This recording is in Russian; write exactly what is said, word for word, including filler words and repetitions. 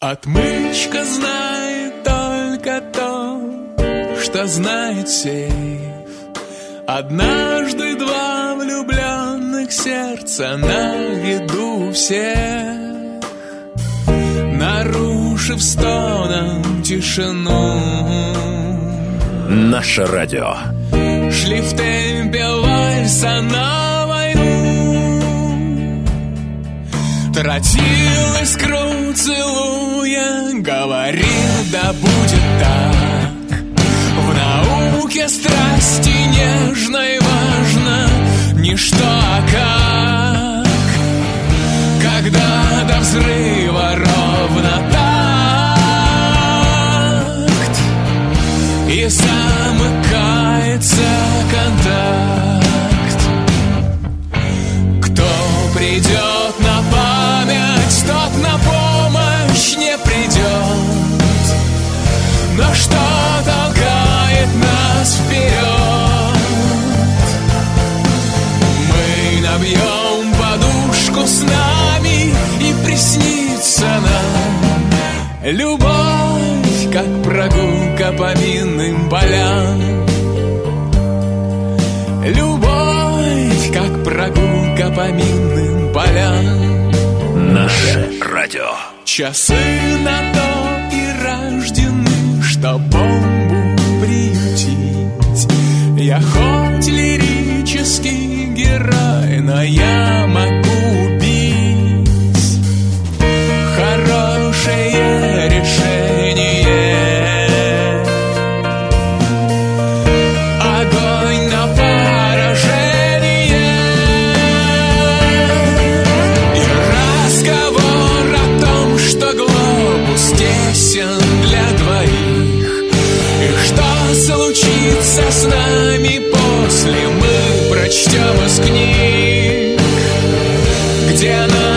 Отмычка знает только то, что знает сейф. Однажды два влюбленных сердца на виду всех, нарушив стоном тишину, наше радио. Шли в темпе вальса на войну. Тратил искру целуя, говорил, да будет так. В науке страсти нежной важно не что, а как. Когда до взрыва ровно такт и замыкается контакт. Кто придет на память, тот на помощь не придет. Но что толкает нас вперед? Мы набьем подушку с нами, и приснится нам любовь, как прогулка по минным полям. Любовь, как прогулка по минным полям. Наше радио. Часы на то и рождены, что бомбу приютить. Я хоть лирический герой, но я могу убить. Хорошее решение. Огонь на поражение. И разговор о том, что глобус тесен для двоих. И что случится с нами после, мы прочтем из книг, где нам